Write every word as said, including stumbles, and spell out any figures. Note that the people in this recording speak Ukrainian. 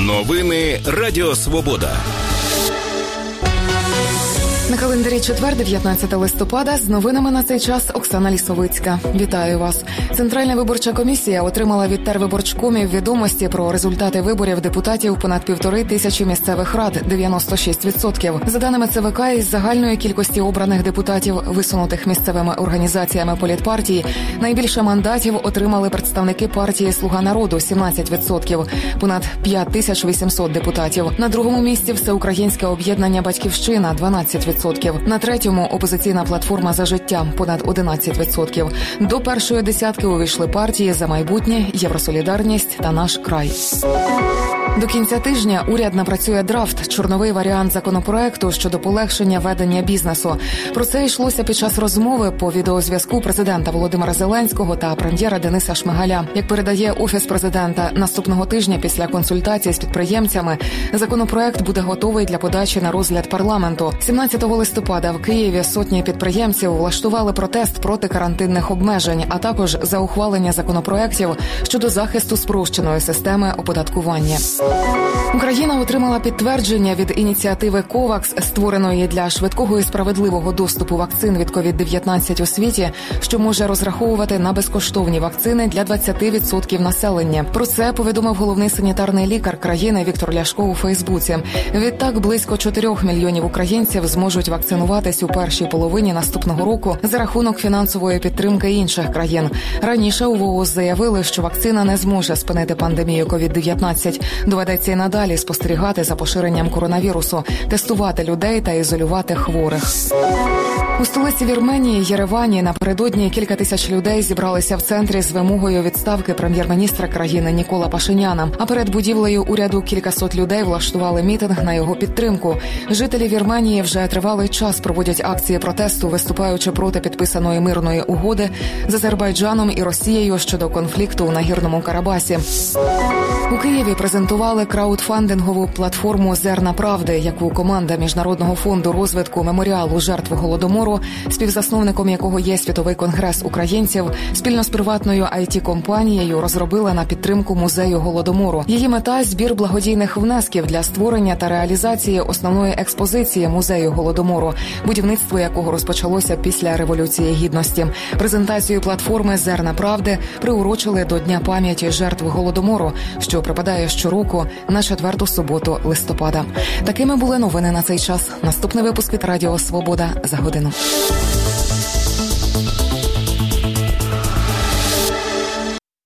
Новини Радіо Свобода. На календарі четвер, дев'ятнадцятого листопада, з новинами на цей час Оксана Лісовицька. Вітаю вас. Центральна виборча комісія отримала від тервиборчкомів відомості про результати виборів депутатів понад півтори тисячі місцевих рад – дев'яносто шість відсотків. За даними ЦВК, із загальної кількості обраних депутатів, висунутих місцевими організаціями політпартії, найбільше мандатів отримали представники партії «Слуга народу» – сімнадцять відсотків, понад п'ять тисяч вісімсот депутатів. На другому місці Всеукраїнське об'єднання «Батьківщина» – дванадцять відсотків. На третьому – опозиційна платформа «За життя» – понад одинадцять відсотків. До першої десятки увійшли партії «За майбутнє», «Євросолідарність» та «Наш край». До кінця тижня уряд напрацює драфт – чорновий варіант законопроекту щодо полегшення ведення бізнесу. Про це йшлося під час розмови по відеозв'язку президента Володимира Зеленського та прем'єра Дениса Шмигаля. Як передає Офіс президента, наступного тижня після консультацій з підприємцями законопроект буде готовий для подачі на розгляд парламенту. сімнадцятого листопада в Києві сотні підприємців влаштували протест проти карантинних обмежень, а також за ухвалення законопроектів щодо захисту спрощеної системи оподаткування. Україна отримала підтвердження від ініціативи «Ковакс», створеної для швидкого і справедливого доступу вакцин від ковід дев'ятнадцять у світі, що може розраховувати на безкоштовні вакцини для двадцять відсотків населення. Про це повідомив головний санітарний лікар країни Віктор Ляшко у Фейсбуці. Відтак, близько чотирьох мільйонів українців зможуть вакцинуватись у першій половині наступного року за рахунок фінансової підтримки інших країн. Раніше у ВООЗ заявили, що вакцина не зможе спинити пандемію ковід дев'ятнадцять. Доведеться і надалі спостерігати за поширенням коронавірусу, тестувати людей та ізолювати хворих. У столиці Вірменії, Єревані, напередодні кілька тисяч людей зібралися в центрі з вимогою відставки прем'єр-міністра країни Нікола Пашиняна. А перед будівлею уряду кількасот людей влаштували мітинг на його підтримку. Жителі Вірменії вже тривалий час проводять акції протесту, виступаючи проти підписаної мирної угоди з Азербайджаном і Росією щодо конфлікту у Нагірному Карабасі. У Києві презентували краудфандингову платформу «Зерна правди», яку команда Міжнародного фонду розвитку меморіалу жертв Голодомору, співзасновником якого є Світовий конгрес українців, спільно з приватною ай ті-компанією розробила на підтримку музею Голодомору. Її мета – збір благодійних внесків для створення та реалізації основної експозиції музею Голодомору, будівництво якого розпочалося після Революції Гідності. Презентацію платформи «Зерна правди» приурочили до Дня пам'яті жертв Голодомору, що припадає щороку на четверту суботу листопада. Такими були новини на цей час. Наступний випуск від Радіо Свобода за годину.